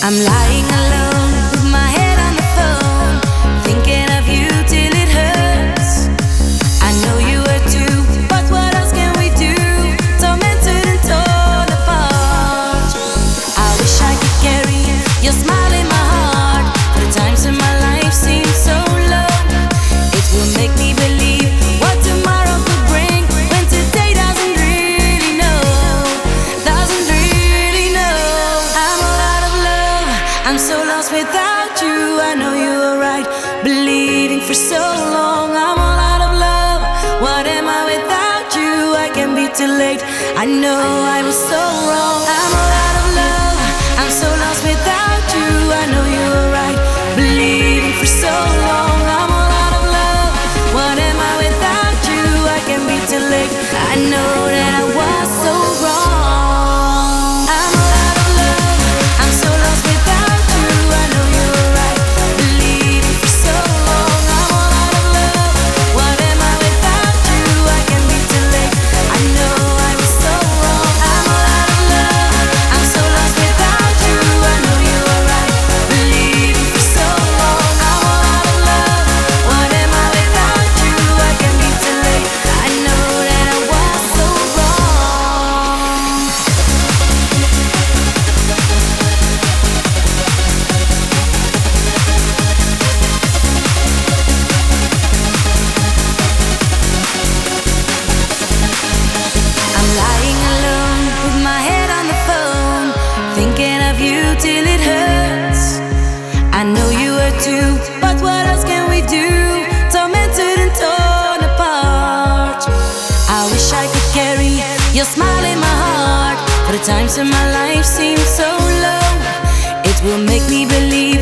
I'm lying alone with my head on the phone, thinking of you till it hurts. I know you hurt too, but what else can we do? Tormented and torn apart. I wish I could carry your smile in my heart, but the times in my life seem so low. It will make me believe what tomorrow could bring, when today doesn't really know, doesn't really know. I'm all out of love, I'm so lost without you. I know you were right, bleeding for so long. I'm all out of love, what am I without you? I can be too late, I know I was so wrong. I'm all out of love, I'm so lost without you. I know you were right, bleeding for so long. I'm all out of love, what am I without you? I can be too late, I know that I was so wrong. I'm all out of love, I'm so lost without you. I know you were right, bleeding for so long. I'm all out of love, what am I without you? I can be too late, I know I was so wrong. I'm all out of love, I'm so lost without you. I know you were right, bleeding for so long. I'm all out of love, what am I without you? I can be too late, I know that I was so wrong. I'm lying alone with my head on the phone, thinking of you till it hurts. I know you hurt too, but what else can we do? Tormented and torn apart. I wish I could carry your smile in my heart, but the times in my life seem so low. It will make me believe